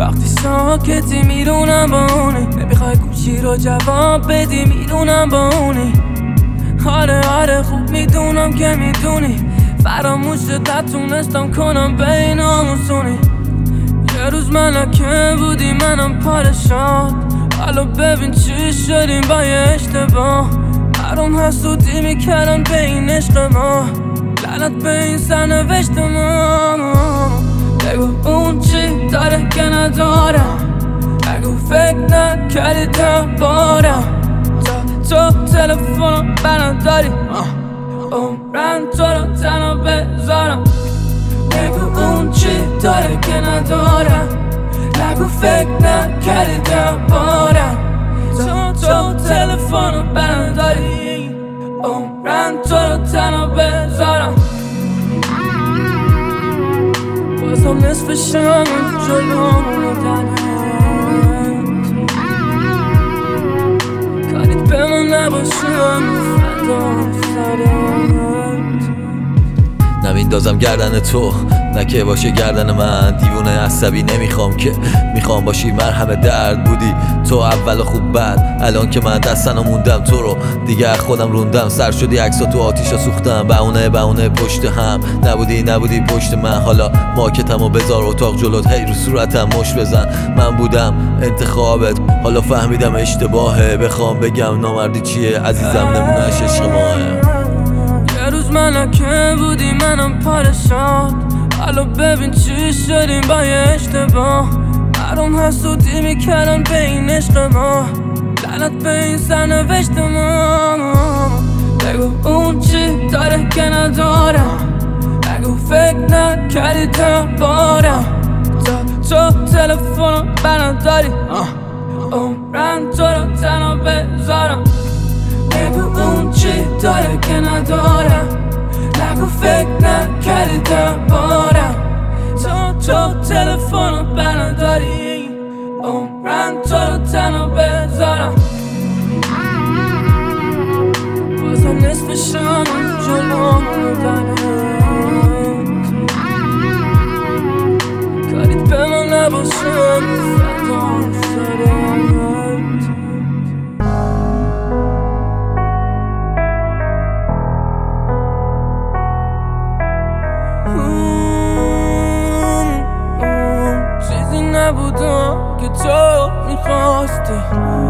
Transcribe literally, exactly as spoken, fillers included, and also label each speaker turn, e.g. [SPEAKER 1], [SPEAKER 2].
[SPEAKER 1] وقتی ساکتی میدونم با اونی، نمیخوای گوشی رو جواب بدی میدونم با اونی. آره آره خوب میدونم که میدونی فراموشت نتونستم کنم بین آموزونی. یه روز ملکه بودی منم پادشاه، حالا ببین چی شدیم با یه اشتباه. برام حسودی میکردن به این عشق ما، لعنت به این سرنوشت ما. بگو اون چی داره که ندارم، بگو فکر نکردی دربارم. تا تو تلفنم برداری عمرم تو رو تنها بذارم. بگو اون چی داره که ندارم، نگو فکر نکردی دربارم. تا تو تلفنم برداری عمرم تو رو تنها بذارم. بازم نصف شم جلومونو دنت، کاریت به من نباشم فدا سرت.
[SPEAKER 2] نمیندازم گردن تو نه که باشه گردن من. دیوونه عصبی نمیخوام که، میخوام باشی مرهم درد. بودی تو اول خوب بعد، الان که من دستنو موندم تو رو دیگه خودم روندم. سر شدی عکسا تو آتیشا سوختم، بهونه بهونه پشت هم. نبودی نبودی پشت من، حالا ماکتمو بذار اتاق جلوت، هی رو صورتم مش بزن. من بودم انتخابت، حالا فهمیدم اشتباهه. بخوام بگم نامردی چیه عزیزم، نمونهش عشق ماه.
[SPEAKER 1] یه روز ملکه بودی منم پادشاه، حالا ببین چی شدیم با یه اشتباه. برام حسودی میکردن به این عشق ما، لعنت به این سرنوشت ما. بگو اون چی داره که ندارم، بگو فکر نکردی دربارم. تا تو تلفنم برداری عمرم تو رو تنها بذارم. بگو اون چی داره که ندارم، نگو فکر نکردی دربارم. تا تو تلفنم برداری عمرم تو رو تنها بذارم. بازم نصف شم جلومونو دنت، کاریت به من نباشم فدا سرت. چیزی نبودم که تو میخواستی،